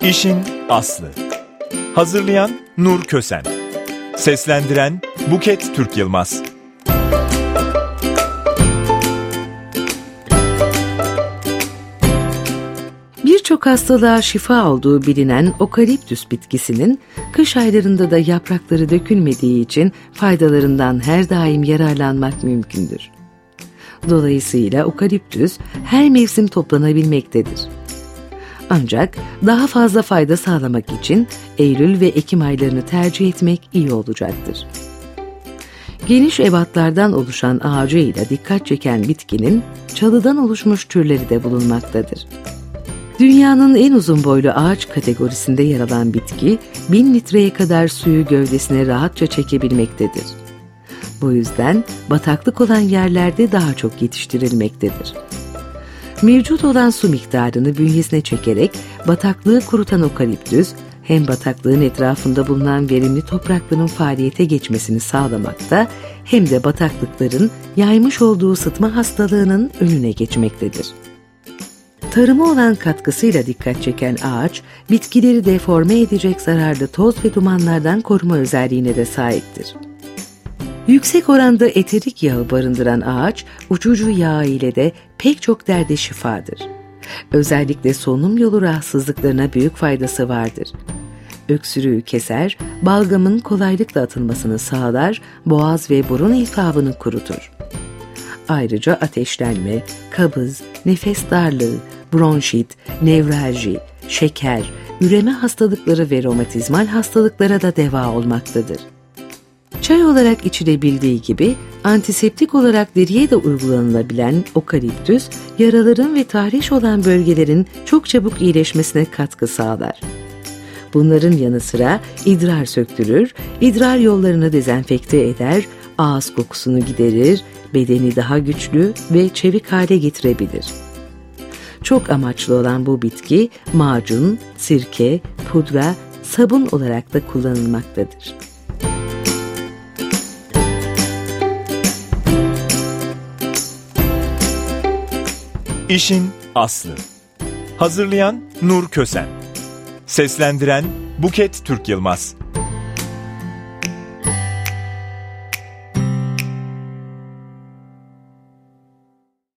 İşin aslı. Hazırlayan Nur Kösen. Seslendiren Buket Türk Yılmaz. Birçok hastalığa şifa olduğu bilinen okaliptüs bitkisinin kış aylarında da yaprakları dökülmediği için faydalarından her daim yararlanmak mümkündür. Dolayısıyla okaliptüs her mevsim toplanabilmektedir. Ancak daha fazla fayda sağlamak için Eylül ve Ekim aylarını tercih etmek iyi olacaktır. Geniş ebatlardan oluşan ağacıyla dikkat çeken bitkinin çalıdan oluşmuş türleri de bulunmaktadır. Dünyanın en uzun boylu ağaç kategorisinde yer alan bitki, 1000 litreye kadar suyu gövdesine rahatça çekebilmektedir. Bu yüzden bataklık olan yerlerde daha çok yetiştirilmektedir. Mevcut olan su miktarını bünyesine çekerek bataklığı kurutan okaliptüs, hem bataklığın etrafında bulunan verimli toprakların faaliyete geçmesini sağlamakta, hem de bataklıkların yaymış olduğu sıtma hastalığının önüne geçmektedir. Tarıma olan katkısıyla dikkat çeken ağaç, bitkileri deforme edecek zararlı toz ve dumanlardan koruma özelliğine de sahiptir. Yüksek oranda eterik yağı barındıran ağaç, uçucu yağı ile de pek çok derde şifadır. Özellikle solunum yolu rahatsızlıklarına büyük faydası vardır. Öksürüğü keser, balgamın kolaylıkla atılmasını sağlar, boğaz ve burun iltihabını kurutur. Ayrıca ateşlenme, kabız, nefes darlığı, bronşit, nevralji, şeker, üreme hastalıkları ve romatizmal hastalıklara da deva olmaktadır. Çay olarak içilebildiği gibi antiseptik olarak deriye de uygulanılabilen okaliptüs, yaraların ve tahriş olan bölgelerin çok çabuk iyileşmesine katkı sağlar. Bunların yanı sıra idrar söktürür, idrar yollarını dezenfekte eder, ağız kokusunu giderir, bedeni daha güçlü ve çevik hale getirebilir. Çok amaçlı olan bu bitki, macun, sirke, pudra, sabun olarak da kullanılmaktadır. İşin aslı. Hazırlayan Nur Kösen. Seslendiren Buket Türk Yılmaz.